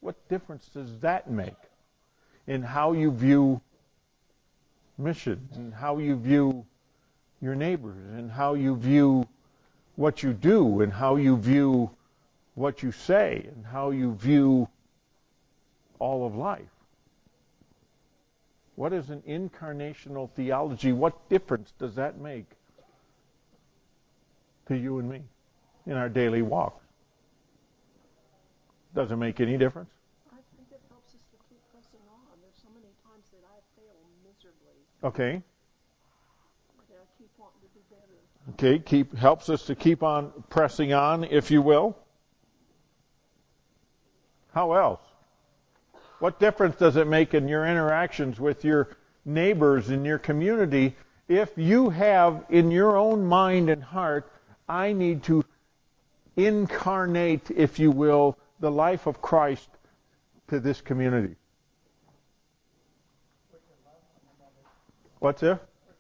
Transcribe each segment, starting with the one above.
What difference does that make in how you view mission and how you view your neighbors and how you view what you do and how you view what you say and how you view all of life? What is an incarnational theology? What difference does that make to you and me in our daily walk? Does it make any difference? I think it helps us to keep pressing on. There's so many times that I fail miserably. Okay. And I keep wanting to do better. Okay, helps us to keep on pressing on, if you will. How else? What difference does it make in your interactions with your neighbors in your community if you have in your own mind and heart, I need to incarnate, if you will, the life of Christ to this community? What's there?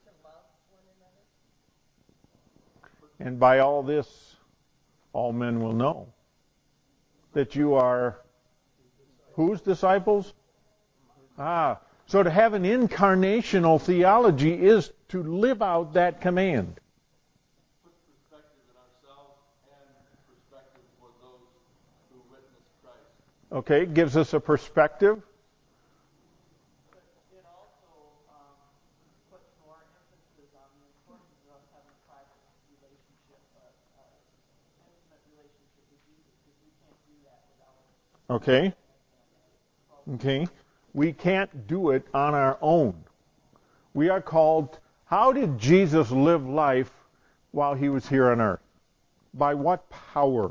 And by all this, all men will know that you are whose disciples? So to have an incarnational theology is to live out that command. Put perspective in ourselves and perspective for those who witness Christ. Okay, it gives us a perspective. But it also puts more emphasis on the importance of us having a private relationship, intimate relationship with Jesus, because we can't do that without. Okay. Okay. We can't do it on our own. We are called, how did Jesus live life while he was here on earth? By what power?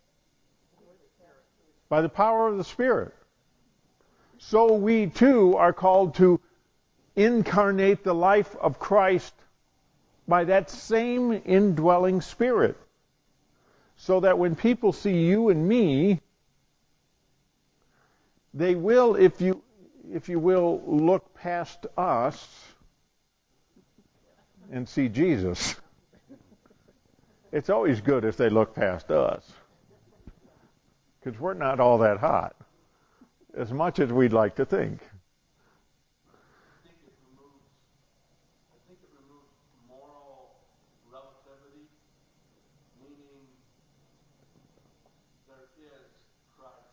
By the power of the Spirit. So we too are called to incarnate the life of Christ by that same indwelling Spirit. So that when people see you and me, they will, if you will, look past us and see Jesus. It's always good if they look past us, because we're not all that hot, as much as we'd like to think. I think it removes moral relativity, meaning there is Christ.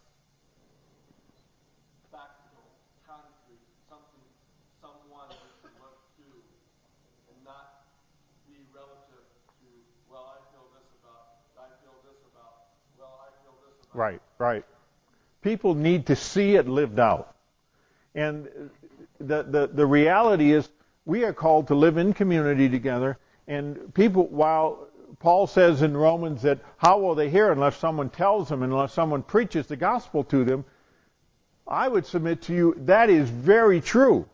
Factual, concrete, someone we can look to, and not be relative to, well, I feel this about, well, I feel this about. Right. People need to see it lived out. And the reality is we are called to live in community together, and people, while Paul says in Romans that how will they hear unless someone tells them, unless someone preaches the gospel to them, I would submit to you that is very true.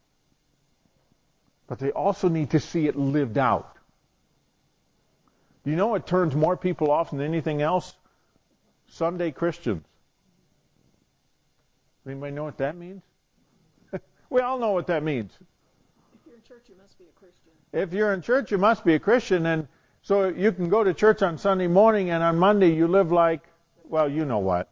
But they also need to see it lived out. Do you know what turns more people off than anything else? Sunday Christians. Anybody know what that means? We all know what that means. If you're in church, you must be a Christian. If you're in church, you must be a Christian. And so you can go to church on Sunday morning, and on Monday you live like, well, you know what.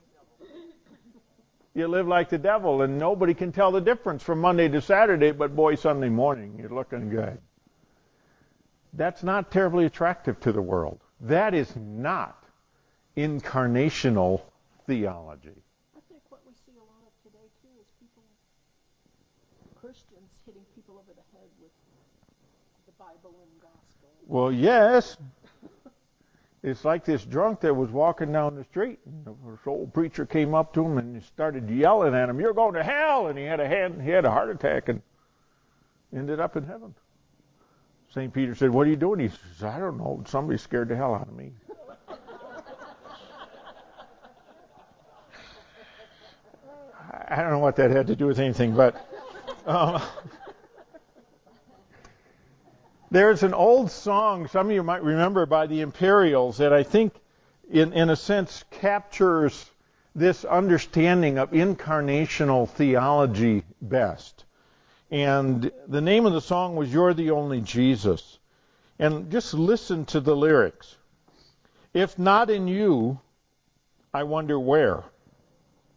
You live like the devil, and nobody can tell the difference from Monday to Saturday, but boy, Sunday morning, you're looking good. That's not terribly attractive to the world. That is not incarnational theology. I think what we see a lot of today, too, is people, Christians, hitting people over the head with the Bible and gospel. Well, yes. It's like this drunk that was walking down the street, and this old preacher came up to him and he started yelling at him, "You're going to hell!" And he had a heart attack and ended up in heaven. St. Peter said, "What are you doing?" He says, "I don't know. Somebody scared the hell out of me." I don't know what that had to do with anything, but there's an old song, some of you might remember, by the Imperials that I think, in a sense, captures this understanding of incarnational theology best. And the name of the song was "You're the Only Jesus." And just listen to the lyrics. "If not in you, I wonder where.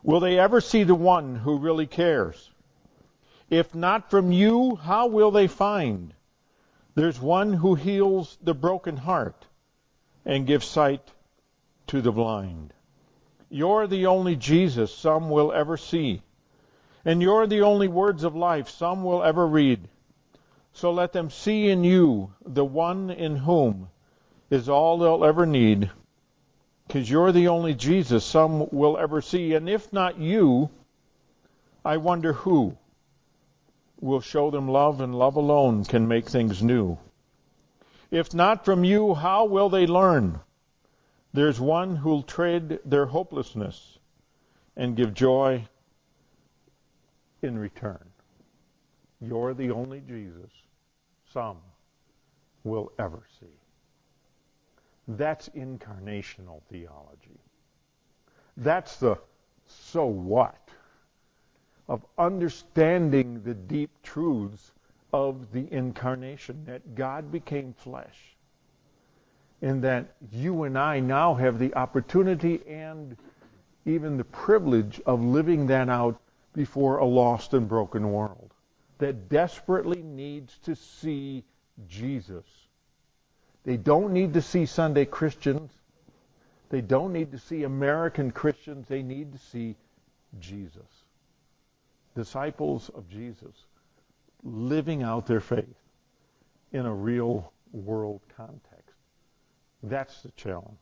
Will they ever see the one who really cares? If not from you, how will they find? There's one who heals the broken heart and gives sight to the blind. You're the only Jesus some will ever see. And you're the only words of life some will ever read. So let them see in you the one in whom is all they'll ever need. Because you're the only Jesus some will ever see. And if not you, I wonder who will show them love, and love alone can make things new. If not from you, how will they learn? There's one who'll trade their hopelessness and give joy in return. You're the only Jesus some will ever see. That's incarnational theology. That's the so what of understanding the deep truths of the incarnation, that God became flesh, and that you and I now have the opportunity and even the privilege of living that out before a lost and broken world that desperately needs to see Jesus. They don't need to see Sunday Christians. They don't need to see American Christians. They need to see Jesus. Disciples of Jesus living out their faith in a real world context. That's the challenge.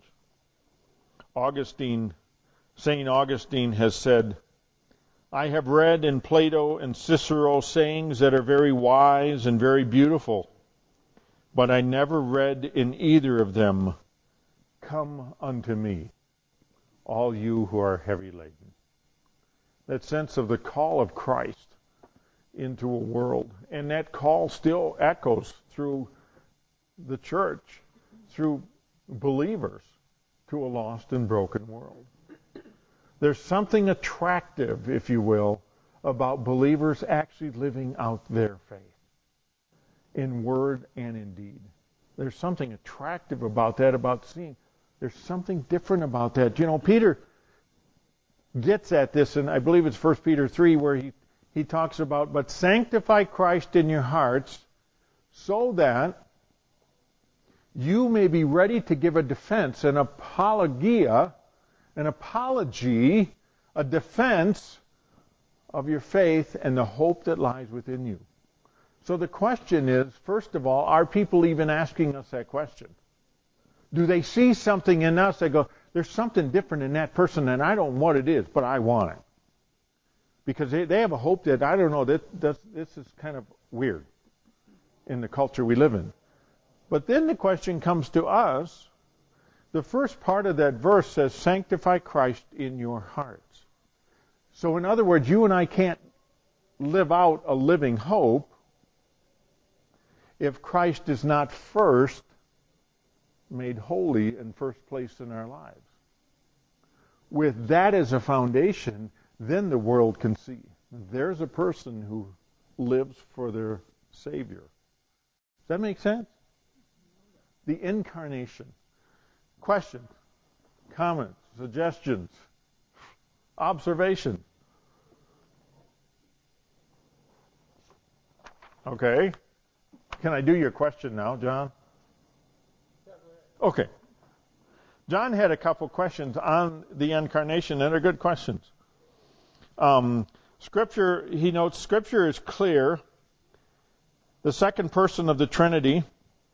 St. Augustine has said, I have read in Plato and Cicero sayings that are very wise and very beautiful, but I never read in either of them, come unto me, all you who are heavy laden. That sense of the call of Christ into a world. And that call still echoes through the church, through believers, to a lost and broken world. There's something attractive, if you will, about believers actually living out their faith in word and in deed. There's something attractive about that, about seeing. There's something different about that. You know, Peter gets at this, and I believe it's 1 Peter 3, where he talks about, but sanctify Christ in your hearts so that you may be ready to give a defense, an apologia, an apology, a defense of your faith and the hope that lies within you. So the question is, first of all, are people even asking us that question? Do they see something in us that go, there's something different in that person and I don't know what it is, but I want it? Because they have a hope that, I don't know, this is kind of weird in the culture we live in. But then the question comes to us. The first part of that verse says, sanctify Christ in your hearts. So in other words, you and I can't live out a living hope if Christ is not first made holy and first place in our lives. With that as a foundation, then the world can see there's a person who lives for their Savior. Does that make sense? The incarnation. Questions, comments, suggestions, observations. Okay. Can I do your question now, John? Okay. John had a couple questions on the incarnation, and they're good questions. Scripture, he notes, Scripture is clear. The second person of the Trinity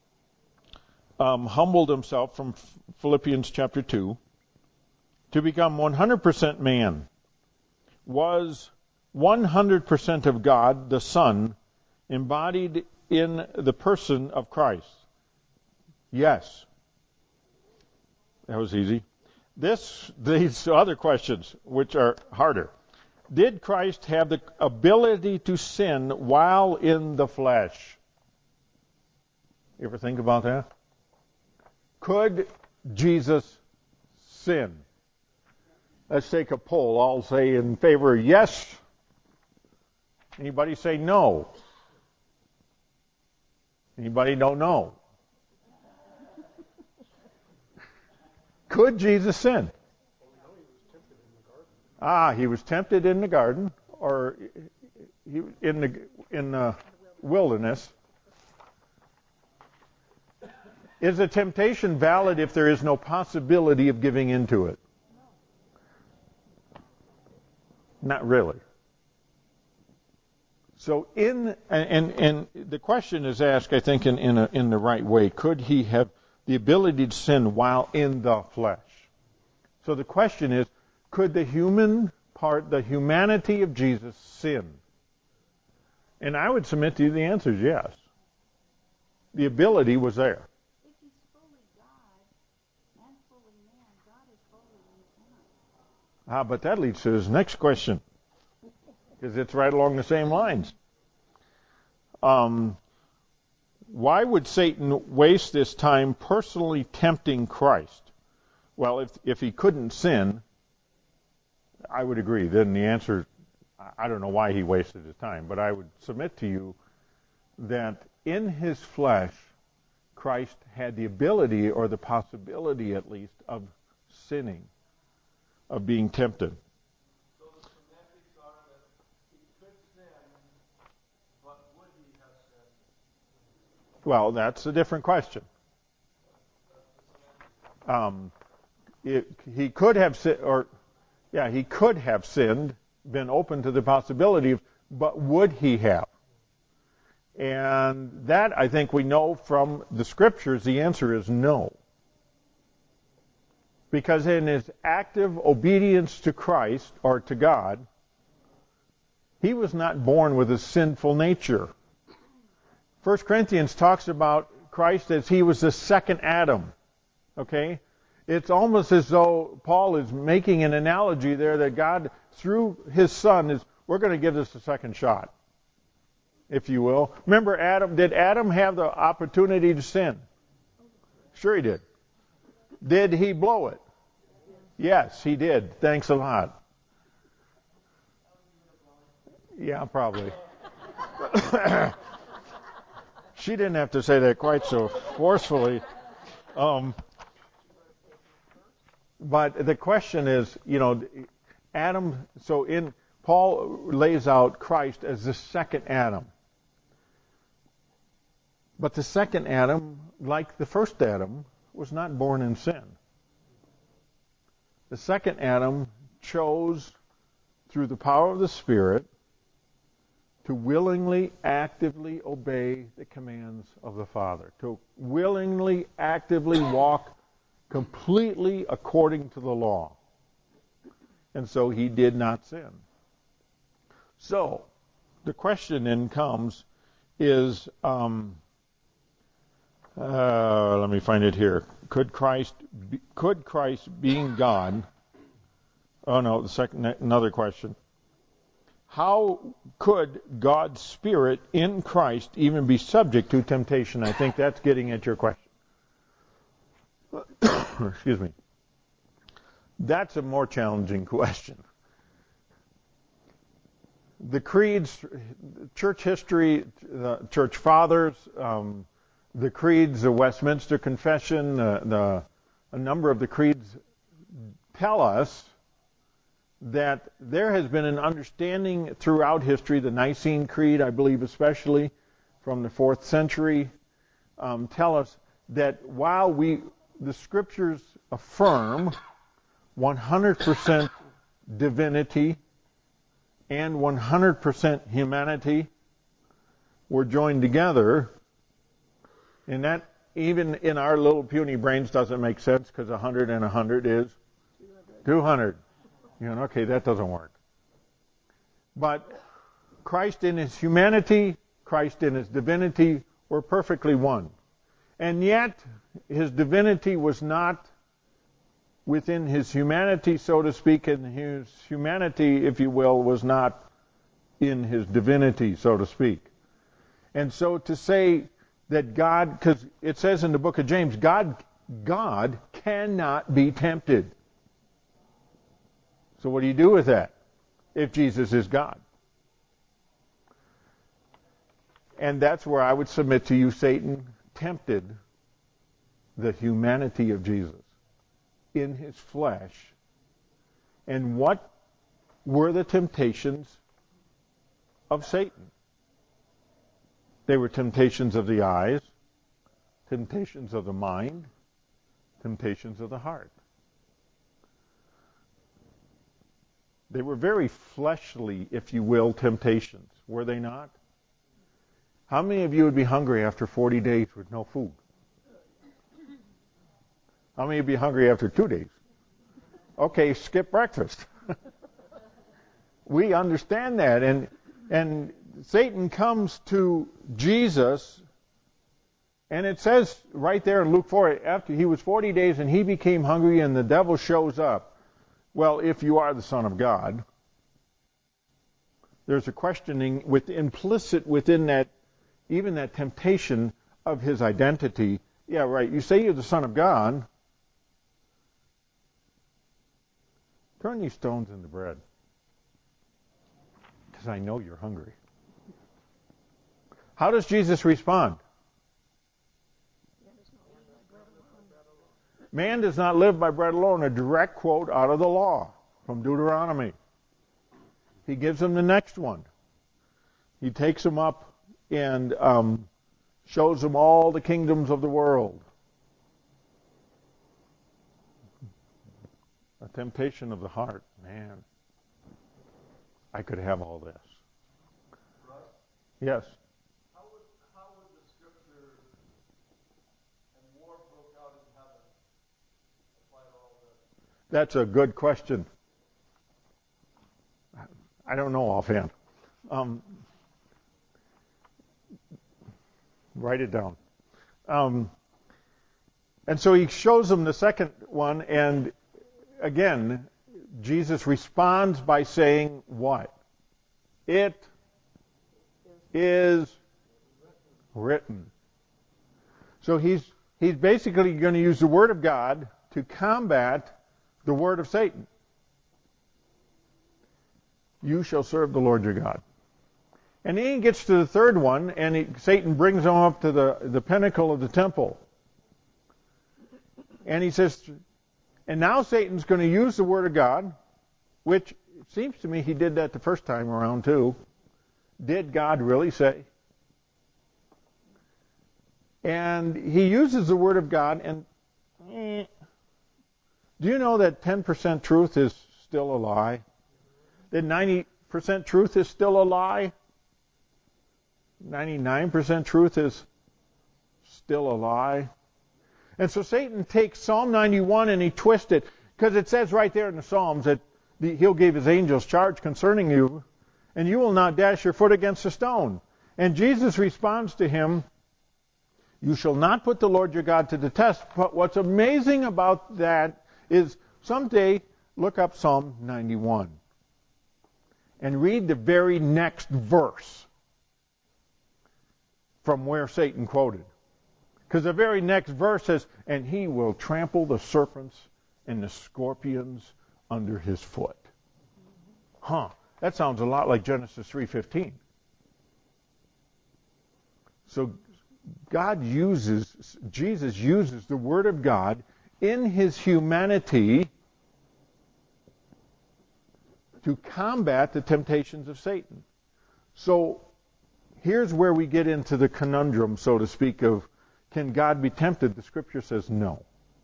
humbled himself from Philippians chapter 2 to become 100% man, was 100% of God, the Son, embodied in the person of Christ. Yes. That was easy. These other questions, which are harder. Did Christ have the ability to sin while in the flesh? You ever think about that? Could Jesus sin? Let's take a poll. I'll say in favor, yes. Anybody say no? Anybody don't know? Could Jesus sin? He was tempted in the garden, or in the wilderness. Is a temptation valid if there is no possibility of giving into it? Not really. So and the question is asked, I think, in the right way. Could he have the ability to sin while in the flesh? So the question is, could the humanity of Jesus sin? And I would submit to you the answer is yes. The ability was there. If he's fully God and fully man, God is holy and innocent. But that leads to his next question, because it's right along the same lines. Why would Satan waste this time personally tempting Christ? Well, if he couldn't sin, I would agree. Then the answer, I don't know why he wasted his time, but I would submit to you that in his flesh, Christ had the ability, or the possibility at least, of sinning, of being tempted. So the semantics are that he could sin, but would he have sinned? Well, that's a different question. He could have he could have sinned, been open to the possibility of, but would he have? And that, I think we know from the Scriptures, the answer is no. Because in his active obedience to Christ, or to God, he was not born with a sinful nature. 1 Corinthians talks about Christ as he was the second Adam. Okay? It's almost as though Paul is making an analogy there that God, through his Son, we're going to give this a second shot, if you will. Remember, did Adam have the opportunity to sin? Sure he did. Did he blow it? Yes, he did. Thanks a lot. Yeah, probably. She didn't have to say that quite so forcefully. But the question is, Adam, Paul lays out Christ as the second Adam. But the second Adam, like the first Adam, was not born in sin. The second Adam chose, through the power of the Spirit, to willingly, actively obey the commands of the Father. To willingly, actively walk completely according to the law. And so he did not sin. So, the question then comes is, let me find it here. Could Christ being God, another question. How could God's Spirit in Christ even be subject to temptation? I think that's getting at your question. Excuse me. That's a more challenging question. The creeds, church history, the church fathers, the creeds, the Westminster Confession, a number of the creeds tell us that there has been an understanding throughout history, the Nicene Creed, I believe especially from the 4th century, tell us that while the Scriptures affirm 100% divinity and 100% humanity were joined together, and that even in our little puny brains doesn't make sense, because 100 and 100 is 200. Okay, that doesn't work. But Christ in his humanity, Christ in his divinity were perfectly one. And yet, his divinity was not within his humanity, so to speak, and his humanity, if you will, was not in his divinity, so to speak. And so to say that God, because it says in the book of James, God cannot be tempted. So what do you do with that if Jesus is God? And that's where I would submit to you, Satan tempted the humanity of Jesus in his flesh. And what were the temptations of Satan. They were temptations of the eyes, temptations of the mind, temptations of the heart. They were very fleshly, if you will, temptations, were they not? How many of you would be hungry after 40 days with no food? How many would be hungry after 2 days? Okay, skip breakfast. We understand that. And Satan comes to Jesus, and it says right there in Luke 4, after he was 40 days and he became hungry and the devil shows up. Well, if you are the Son of God, there's a questioning implicit within that, even that temptation of his identity. Yeah, right, you say you're the Son of God. Turn these stones into bread, because I know you're hungry. How does Jesus respond? Man does not live by bread alone, a direct quote out of the law from Deuteronomy. He gives them the next one. He takes them up and shows them all the kingdoms of the world. A temptation of the heart. Man, I could have all this. Russ, Yes. how would the scripture, and war broke out in heaven, apply to all this? That's a good question. I don't know offhand. Write it down. And so he shows them the second one, and again, Jesus responds by saying what? It is written. So he's basically going to use the Word of God to combat the word of Satan. You shall serve the Lord your God. And then he gets to the third one, and Satan brings him up to the pinnacle of the temple. And he says, and now Satan's going to use the Word of God, which it seems to me he did that the first time around too. Did God really say? And he uses the Word of God, and do you know that 10% truth is still a lie? That 90% truth is still a lie? 99% truth is still a lie? And so Satan takes Psalm 91 and he twists it, because it says right there in the Psalms that he'll give his angels charge concerning you, and you will not dash your foot against a stone. And Jesus responds to him, you shall not put the Lord your God to the test. But what's amazing about that is someday look up Psalm 91 and read the very next verse from where Satan quoted. Because the very next verse says, and he will trample the serpents and the scorpions under his foot. That sounds a lot like Genesis 3:15. So Jesus uses the Word of God in his humanity to combat the temptations of Satan. So here's where we get into the conundrum, so to speak, of can God be tempted? The Scripture says no.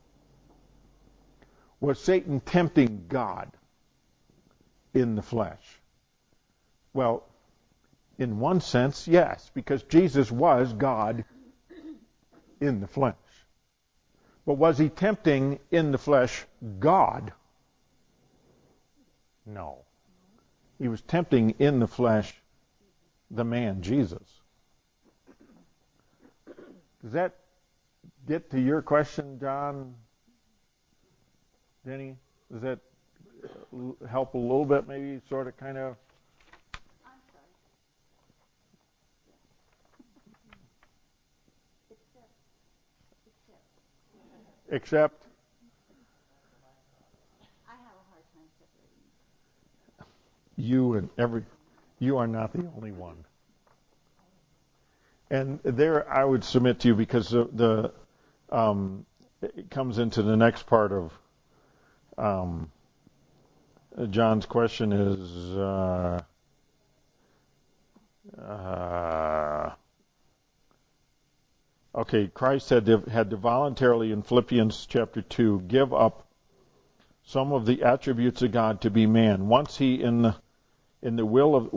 Was Satan tempting God in the flesh? Well, in one sense, yes, because Jesus was God in the flesh. But was he tempting in the flesh God? No. He was tempting in the flesh the man, Jesus. Does that get to your question, John? Denny? Does that help a little bit, maybe, sort of, kind of? I'm sorry. Except? I have a hard time separating. You are not the only one. And there, I would submit to you, because it comes into the next part of John's question is, okay, Christ had to voluntarily in Philippians chapter 2 give up some of the attributes of God to be man. Once he in the will of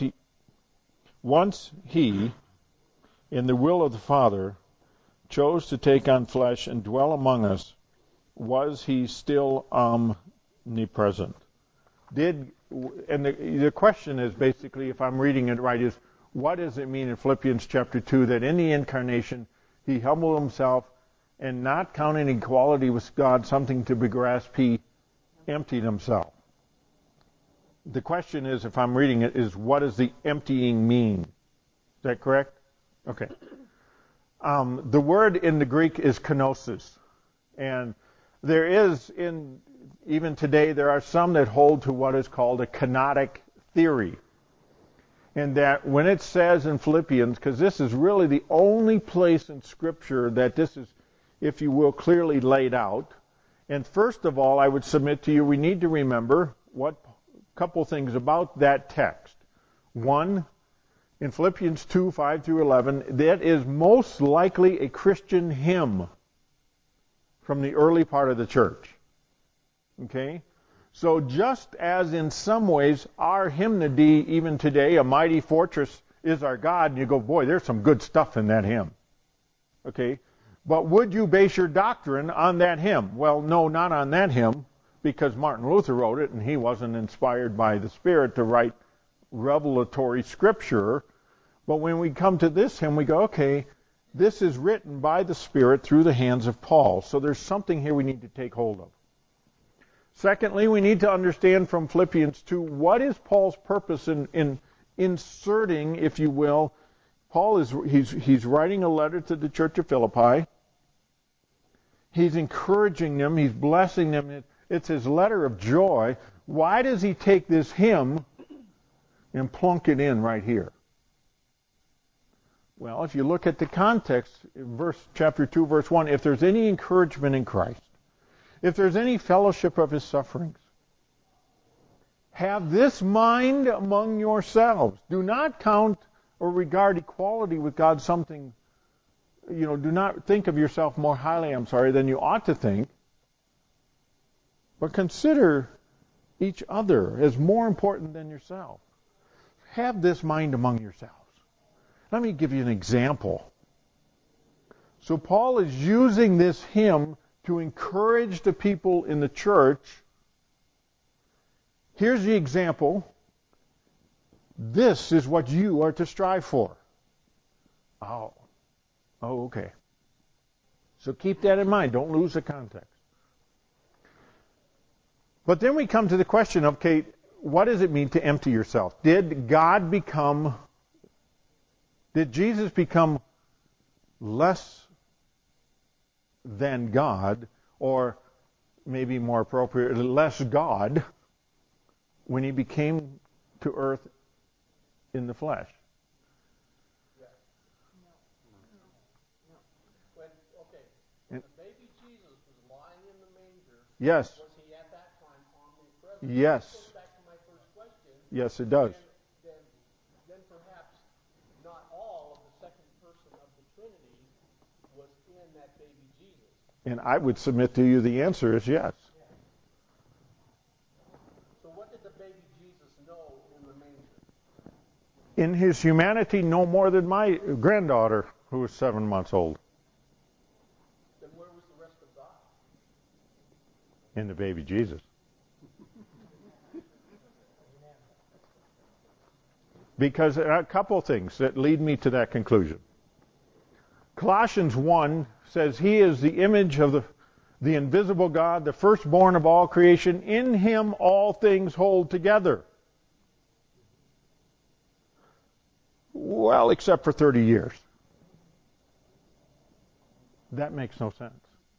the Father chose to take on flesh and dwell among us, was he still omnipresent? And the question is basically, if I'm reading it right, is what does it mean in Philippians chapter 2 that in the incarnation he humbled himself and not counting equality with God something to be grasped, he emptied himself. The question is, if I'm reading it, is what does the emptying mean? Is that correct? Okay. The word in the Greek is kenosis. And there is, even today, there are some that hold to what is called a kenotic theory. And that when it says in Philippians, because this is really the only place in Scripture that this is, if you will, clearly laid out. And first of all, I would submit to you, we need to remember what couple things about that text. One, in Philippians 2, 5 through 11, that is most likely a Christian hymn from the early part of the church. Okay? So just as in some ways our hymnody even today, a mighty fortress is our God, and you go, boy, there's some good stuff in that hymn. Okay? But would you base your doctrine on that hymn? Well, no, not on that hymn, because Martin Luther wrote it, and he wasn't inspired by the Spirit to write revelatory scripture. But when we come to this hymn, we go, okay, this is written by the Spirit through the hands of Paul. So there's something here we need to take hold of. Secondly, we need to understand from Philippians 2, what is Paul's purpose in inserting, if you will, Paul he's writing a letter to the church of Philippi. He's encouraging them, he's blessing them. It's his letter of joy. Why does he take this hymn and plunk it in right here? Well, if you look at the context, chapter 2, verse 1, if there's any encouragement in Christ, if there's any fellowship of his sufferings, have this mind among yourselves. Do not count or regard equality with God something, do not think of yourself more highly, than you ought to think, but consider each other as more important than yourself. Have this mind among yourselves. Let me give you an example. So Paul is using this hymn to encourage the people in the church. Here's the example. This is what you are to strive for. Oh, okay. So keep that in mind. Don't lose the context. But then we come to the question of, okay, what does it mean to empty yourself? Did Jesus become less than God, or maybe more appropriately, less God, when he became to earth in the flesh? When the baby Jesus was lying in the manger, yes. was he at that time omnipresent? Yes. That goes back to my first question. Yes, it does. Then perhaps not all of the second person of the Trinity was in that baby Jesus. And I would submit to you the answer is yes. So what did the baby Jesus know in the manger? In his humanity, no more than my granddaughter, who was 7 months old. Then where was the rest of God? In the baby Jesus. Because a couple of things that lead me to that conclusion. Colossians 1 says he is the image of the invisible God, the firstborn of all creation. In him all things hold together. Well, except for 30 years. That makes no sense.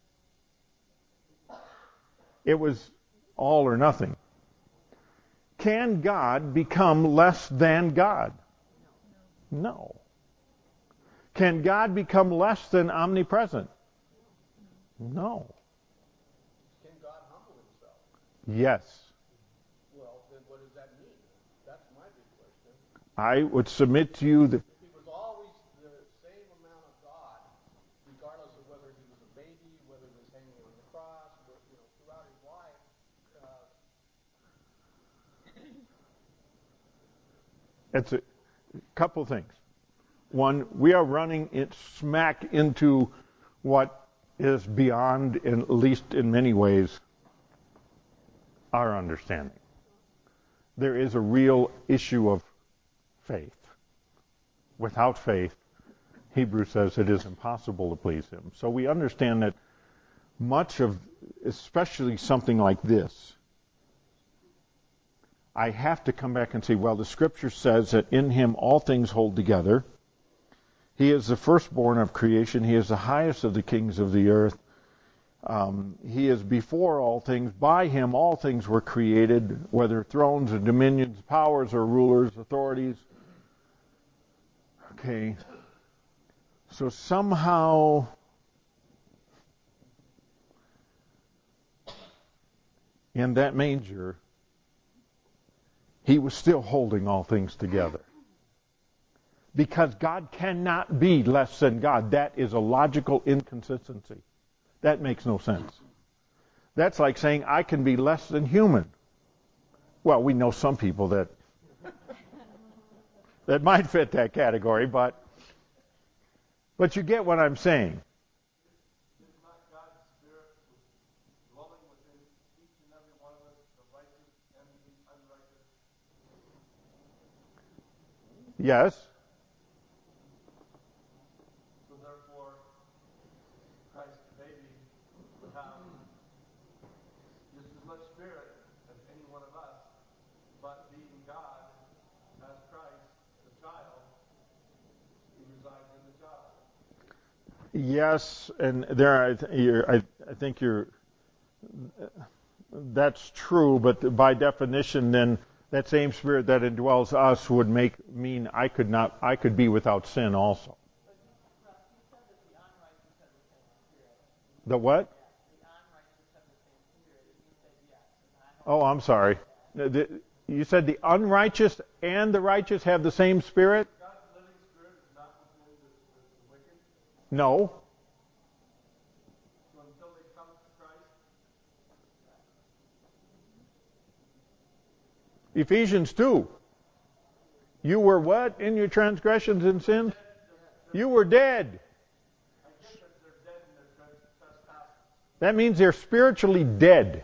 It was all or nothing. Can God become less than God? No. Can God become less than omnipresent? No. Can God humble himself? Yes. That's my big question. I would submit to you that If he was always the same amount of God, regardless of whether he was a baby, whether he was hanging on the cross, throughout his life, it's a couple things. One, we are running it smack into what is beyond, at least in many ways, our understanding. There is a real issue of faith. Without faith, Hebrews says it is impossible to please him. So we understand that much of, especially something like this, I have to come back and say, well, the Scripture says that in him all things hold together. He is the firstborn of creation. He is the highest of the kings of the earth. He is before all things. By him all things were created, whether thrones or dominions, powers or rulers, authorities. Okay. So somehow in that manger, he was still holding all things together. Because God cannot be less than God. That is a logical inconsistency. That makes no sense. That's like saying I can be less than human. Well, we know some people that might fit that category, but you get what I'm saying. is not God's Spirit dwelling within each and every one of us, the righteous and the unrighteous? Yes. So therefore, Christ the baby would have just as much spirit as any one of us, but being God as Christ, the child, he resides in the child. Yes, and there I think that's true, but by definition then that same spirit that indwells us would mean I could be without sin also. The what? Oh, I'm sorry. You said the unrighteous and the righteous have the same spirit? God's living spirit is not within the wicked. No. So until they come to Christ, Ephesians 2. You were what in your transgressions and sins? You were dead. I get that they're dead in their trespasses. That means they're spiritually dead.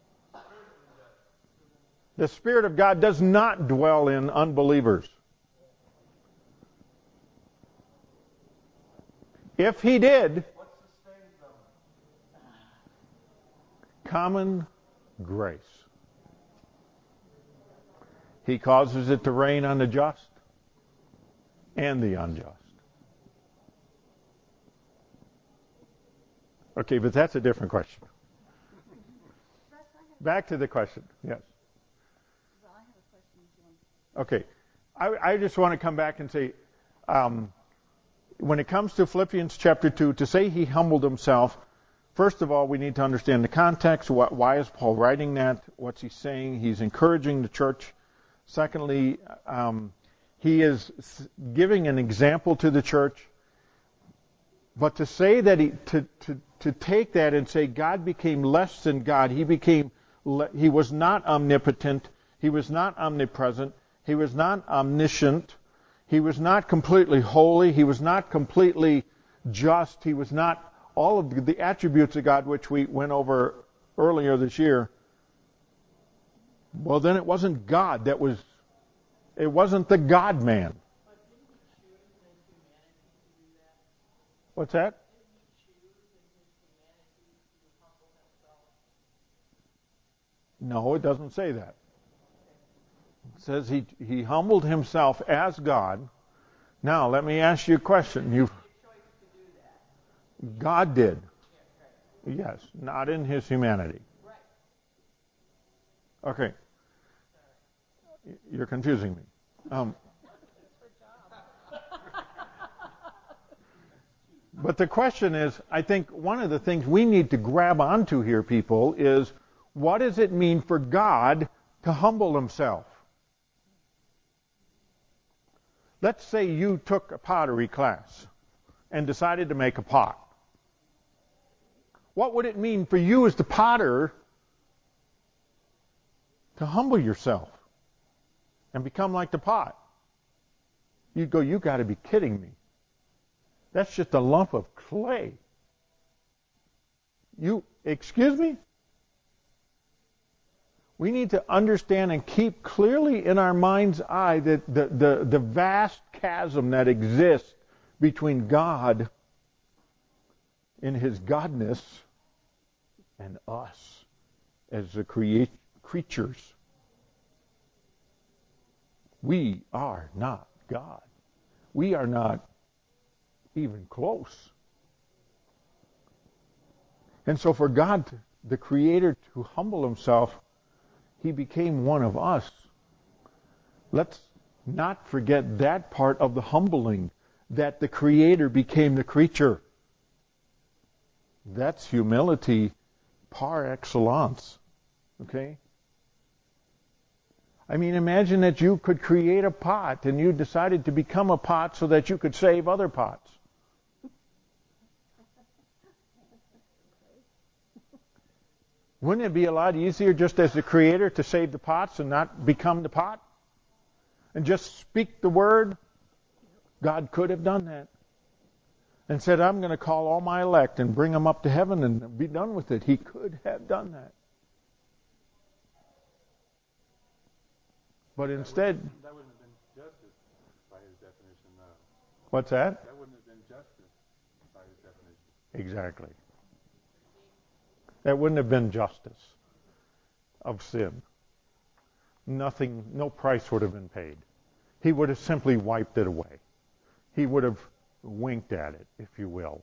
The Spirit of God does not dwell in unbelievers. If he did, What sustains them? common grace. He causes it to rain on the just and the unjust. Okay, but that's a different question. Back to the question. Yes. Well, I have a question. Okay. I just want to come back and say, when it comes to Philippians chapter 2, to say he humbled himself, first of all, we need to understand the context. Why is Paul writing that? What's he saying? He's encouraging the church. Secondly, he is giving an example to the church. But to say that to take that and say God became less than God, he was not omnipotent, he was not omnipresent, he was not omniscient, he was not completely holy, he was not completely just, he was not all of the attributes of God which we went over earlier this year. Well, then it wasn't God it wasn't the God-man. But didn't he choose in his humanity to do that? What's that? Didn't he choose in his humanity to humble himself? No, it doesn't say that. It says he humbled himself as God. Now, let me ask you a question. He had a choice to do that. God did. Yeah, right. Yes, not in his humanity. Right. Okay. You're confusing me. But the question is, I think one of the things we need to grab onto here, people, is what does it mean for God to humble himself? Let's say you took a pottery class and decided to make a pot. What would it mean for you as the potter to humble yourself and become like the pot? You'd go, you got to be kidding me. That's just a lump of clay. Excuse me? We need to understand and keep clearly in our mind's eye that the vast chasm that exists between God in His godness and us as the creatures. We are not God. We are not even close. And so for God, the Creator, to humble Himself, He became one of us. Let's not forget that part of the humbling, that the Creator became the creature. That's humility par excellence. Okay? I mean, imagine that you could create a pot and you decided to become a pot so that you could save other pots. Wouldn't it be a lot easier just as the Creator to save the pots and not become the pot? And just speak the word? God could have done that. And said, I'm going to call all my elect and bring them up to heaven and be done with it. He could have done that. But instead... That wouldn't have been justice by His definition, though. What's that? That wouldn't have been justice by His definition. Exactly. That wouldn't have been justice of sin. Nothing, no price would have been paid. He would have simply wiped it away. He would have winked at it, if you will.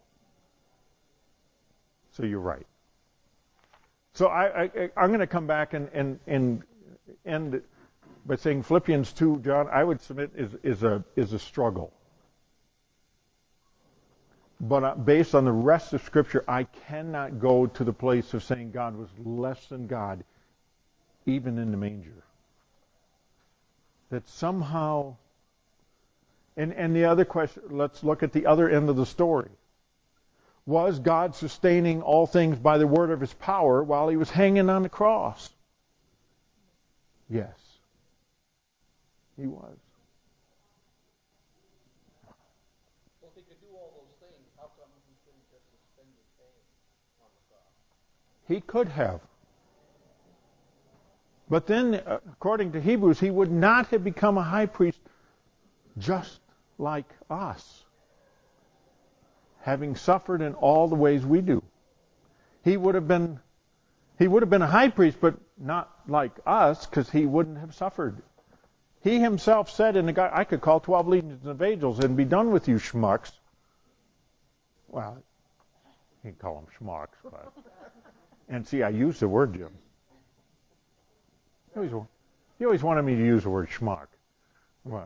So you're right. So I'm going to come back and end by saying Philippians 2, John, I would submit is a struggle. But based on the rest of Scripture, I cannot go to the place of saying God was less than God, even in the manger. That somehow, and the other question, let's look at the other end of the story. Was God sustaining all things by the word of His power while He was hanging on the cross? Yes, He was. Well, if He could do all those things, how come He couldn't just suspend His pain on the cross? He could have. But then, according to Hebrews, He would not have become a high priest just like us, having suffered in all the ways we do. He would have been a high priest, but not like us, because He wouldn't have suffered. He Himself said in the God, I could call 12 legions of angels and be done with you schmucks. Well, you can call them schmucks, but... And see, I use the word, Jim. He always wanted me to use the word schmuck. What?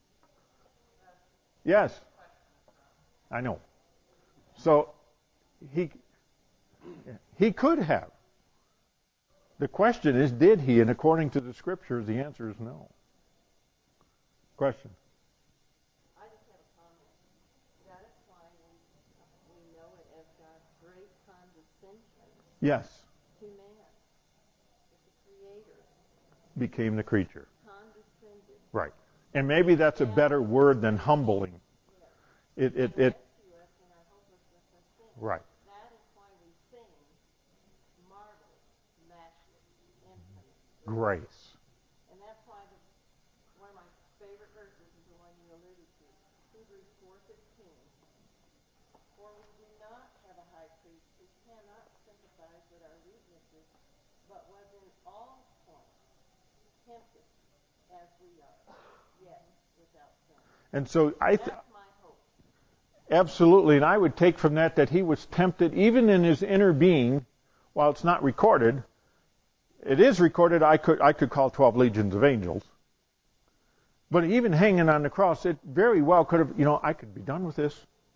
Yes. I know. So, he could have. The question is, did He? And according to the Scriptures, the answer is no. Question? I just have a comment. That is why we know it as God's great condescension Yes. to man. That the Creator Became the creature. condescended. Right. And maybe that's a better word than humbling. Yes. It Rescue us in our hopelessness and sin. Right. That is why we sing marvelous, matchless, infinite. Grace. And that's why one of my favorite verses is the one you alluded to, Hebrews 4:15. For we do not have a high priest who cannot sympathize with our weaknesses, but was in all points tempted as we are, yet without sin. And so That's my hope. absolutely, and I would take from that He was tempted even in His inner being, while it's not recorded. It is recorded, I could call 12 legions of angels. But even hanging on the cross, it very well could have, I could be done with this.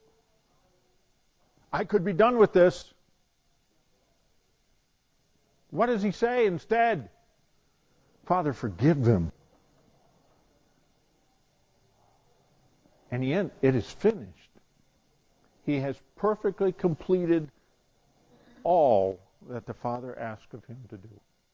I could be done with this. What does He say instead? Father, forgive them. And it is finished. He has perfectly completed all that the Father asked of him to do.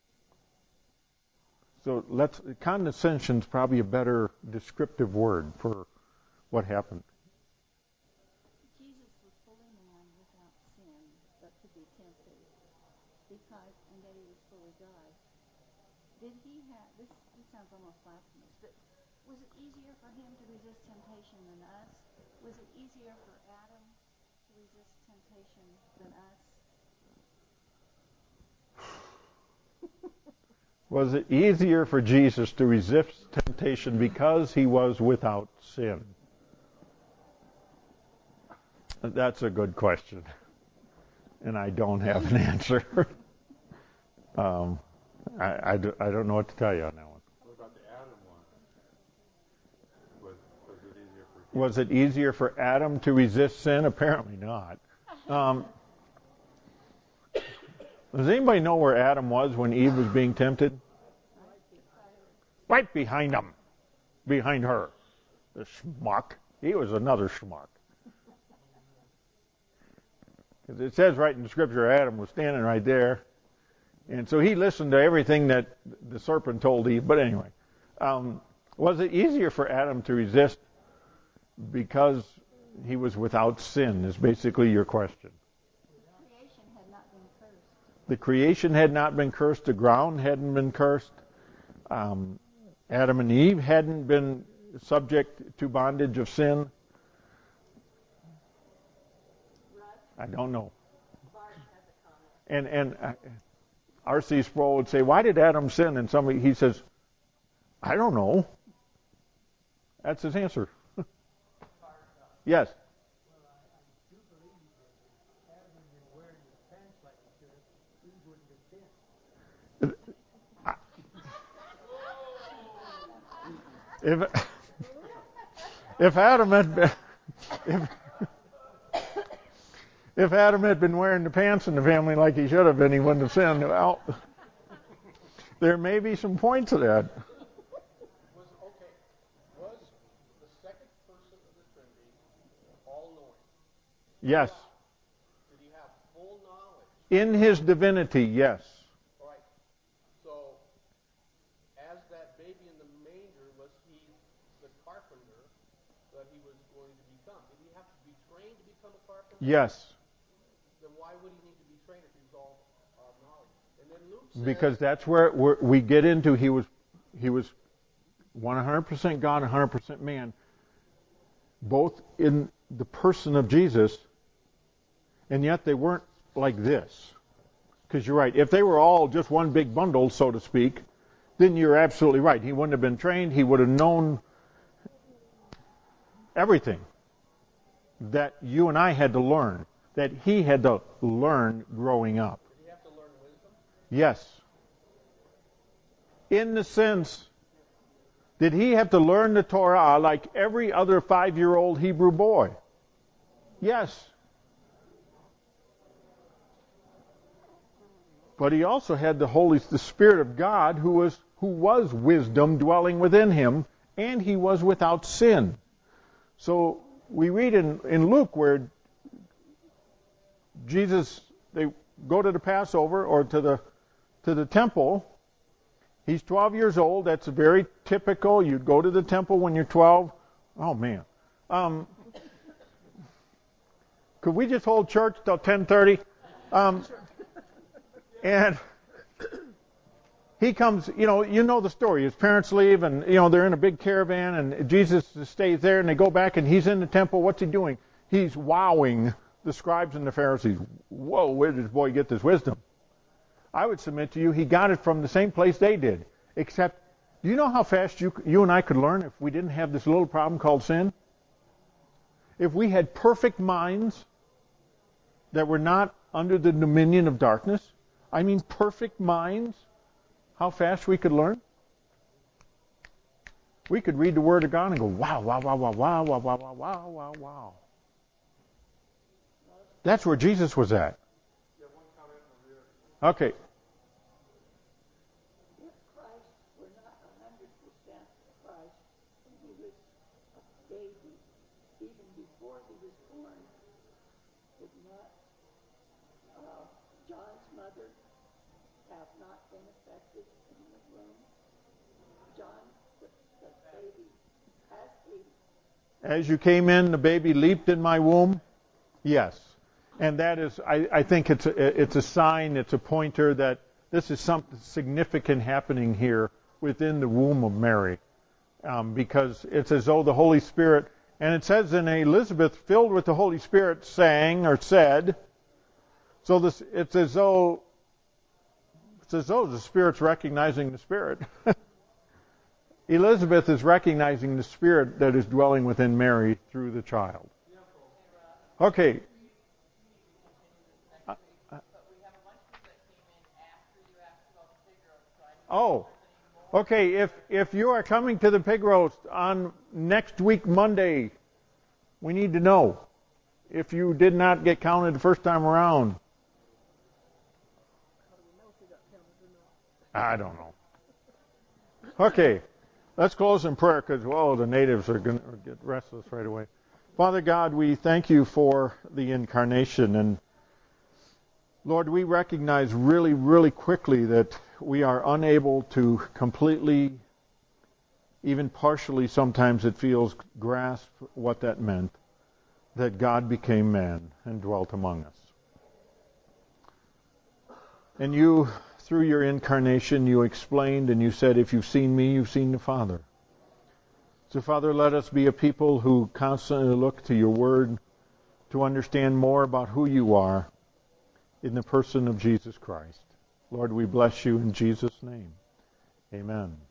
So condescension is probably a better descriptive word for what happened. Jesus was fully man without sin, but to be tempted, because, and that he was fully God. Did he have, this sounds almost blasphemous, but was it easier for him to resist temptation than us? Was it easier for Adam to resist temptation than us? Was it easier for Jesus to resist temptation because he was without sin? That's a good question. And I don't have an answer. I don't know what to tell you on that one. What about the Adam one? Was it easier for him? Was it easier for Adam to resist sin? Apparently not. Does anybody know where Adam was when Eve was being tempted? Right behind him. Behind her. The schmuck. He was another schmuck. Because it says right in the scripture, Adam was standing right there. And so he listened to everything that the serpent told Eve. But anyway, was it easier for Adam to resist because he was without sin is basically your question. Creation had not been cursed. The creation had not been cursed. The ground hadn't been cursed. Adam and Eve hadn't been subject to bondage of sin. I don't know. And R.C. Sproul would say, why did Adam sin? And he says, I don't know. That's his answer. Yes. If Adam had been, if Adam had been wearing the pants in the family like he should have been, he wouldn't have sinned. Well, there may be some points to that. Was the second person of the Trinity all-knowing? Yes. Did he have full knowledge? In his divinity, yes. All right. So, as that baby in the manger, was he the carpenter that he was going to become? Did he have to be trained to become a carpenter? Yes. Then why would he need to be trained if he was all knowledge? And then Luke says, Because that's where we get into he was 100% God, 100% man, both in the person of Jesus, and yet they weren't like this. Because you're right, if they were all just one big bundle, so to speak, then you're absolutely right. He wouldn't have been trained. He would have known everything that you and I had to learn, that he had to learn growing up. did he have to learn wisdom? Yes. In the sense, did he have to learn the Torah like every other 5-year-old Hebrew boy? Yes. But he also had the Spirit of God who was wisdom dwelling within him, and he was without sin. So we read in Luke where Jesus, they go to the Passover or to the temple. He's 12 years old. That's very typical. You'd go to the temple when you're 12. Oh man. Could we just hold church till 10:30? And he comes, you know the story. His parents leave, and they're in a big caravan, and Jesus stays there, and they go back, and he's in the temple. What's he doing? He's wowing the scribes and the Pharisees. Whoa, where did this boy get this wisdom? I would submit to you, he got it from the same place they did. Except, do you know how fast you and I could learn if we didn't have this little problem called sin? If we had perfect minds that were not under the dominion of darkness, I mean perfect minds, how fast we could learn? We could read the Word of God and go, wow, wow, wow, wow, wow, wow, wow, wow, wow, wow, wow. That's where Jesus was at. Okay. If Christ were not 100% Christ, and he was a baby, even before he was born, did not John's mother have not been affected in the womb? John, the baby, has he? As you came in, the baby leaped in my womb? Yes. And that is, I think it's a sign, it's a pointer that this is something significant happening here within the womb of Mary. Because it's as though the Holy Spirit, and it says in Elizabeth, filled with the Holy Spirit, sang or said. So it's as though the Spirit's recognizing the Spirit. Elizabeth is recognizing the Spirit that is dwelling within Mary through the child. Okay. Oh, okay. If you are coming to the pig roast on next week Monday, we need to know if you did not get counted the first time around. I don't know. Okay, let's close in prayer because, the natives are going to get restless right away. Father God, we thank you for the incarnation. And Lord, we recognize really, really quickly that we are unable to completely, even partially sometimes it feels, grasp what that meant, that God became man and dwelt among us. And you, through your incarnation, you explained and you said, if you've seen me, you've seen the Father. So, Father, let us be a people who constantly look to your word to understand more about who you are in the person of Jesus Christ. Lord, we bless you in Jesus' name. Amen.